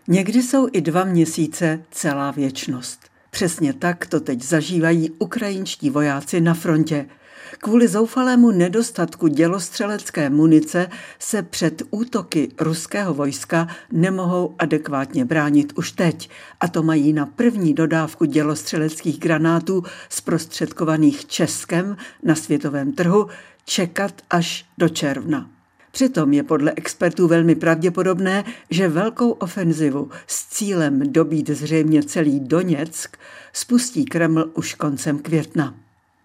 Někdy jsou i 2 měsíce celá věčnost. Přesně tak to teď zažívají ukrajinští vojáci na frontě. Kvůli zoufalému nedostatku dělostřelecké munice se před útoky ruského vojska nemohou adekvátně bránit už teď. A to mají na první dodávku dělostřeleckých granátů zprostředkovaných Českem na světovém trhu čekat až do června. Přitom je podle expertů velmi pravděpodobné, že velkou ofenzivu s cílem dobít zřejmě celý Doněck spustí Kreml už koncem května.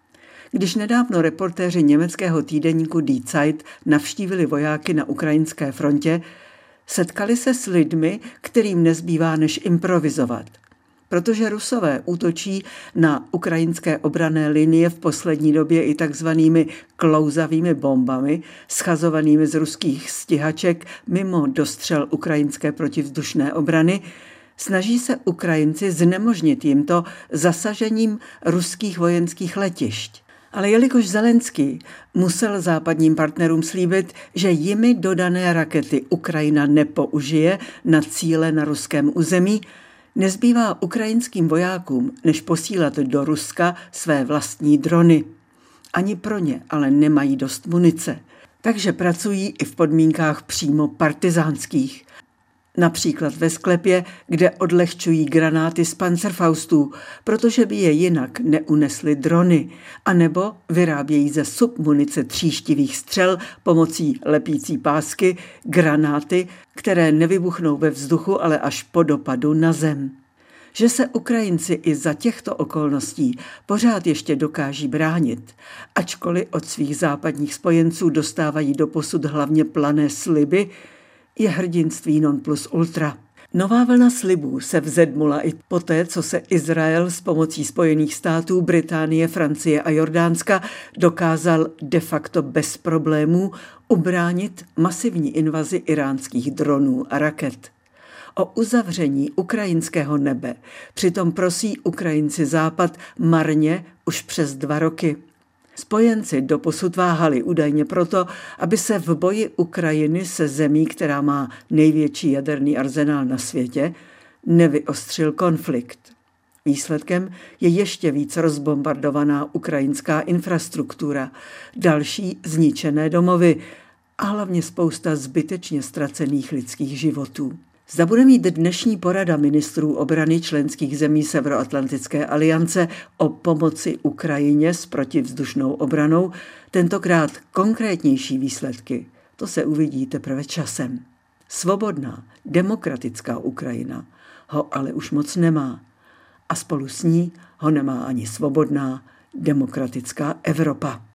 Když nedávno reportéři německého týdeníku Die Zeit navštívili vojáky na ukrajinské frontě, setkali se s lidmi, kterým nezbývá než improvizovat. Protože Rusové útočí na ukrajinské obranné linie v poslední době i takzvanými klouzavými bombami, schazovanými z ruských stíhaček mimo dostřel ukrajinské protivzdušné obrany, snaží se Ukrajinci znemožnit jim to zasažením ruských vojenských letišť. Ale jelikož Zelenský musel západním partnerům slíbit, že jimi dodané rakety Ukrajina nepoužije na cíle na ruském území, nezbývá ukrajinským vojákům, než posílat do Ruska své vlastní drony. Ani pro ně ale nemají dost munice, takže pracují i v podmínkách přímo partizánských. Například ve sklepě, kde odlehčují granáty z Panzerfaustů, protože by je jinak neunesly drony, anebo vyrábějí ze submunice tříštivých střel pomocí lepící pásky granáty, které nevybuchnou ve vzduchu, ale až po dopadu na zem. Že se Ukrajinci i za těchto okolností pořád ještě dokáží bránit, ačkoliv od svých západních spojenců dostávají doposud hlavně plané sliby, je hrdinství non plus ultra. Nová vlna slibů se vzedmula i poté, co se Izrael s pomocí Spojených států, Británie, Francie a Jordánska dokázal de facto bez problémů ubránit masivní invazi iránských dronů a raket. O uzavření ukrajinského nebe přitom prosí Ukrajinci Západ marně už přes 2 roky. Spojenci doposud váhali údajně proto, aby se v boji Ukrajiny se zemí, která má největší jaderný arzenál na světě, nevyostřil konflikt. Výsledkem je ještě víc rozbombardovaná ukrajinská infrastruktura, další zničené domovy a hlavně spousta zbytečně ztracených lidských životů. Zda bude mít dnešní porada ministrů obrany členských zemí Severoatlantické aliance o pomoci Ukrajině s protivzdušnou obranou tentokrát konkrétnější výsledky, to se uvidí teprve časem. Svobodná, demokratická Ukrajina ho ale už moc nemá a spolu s ní ho nemá ani svobodná, demokratická Evropa.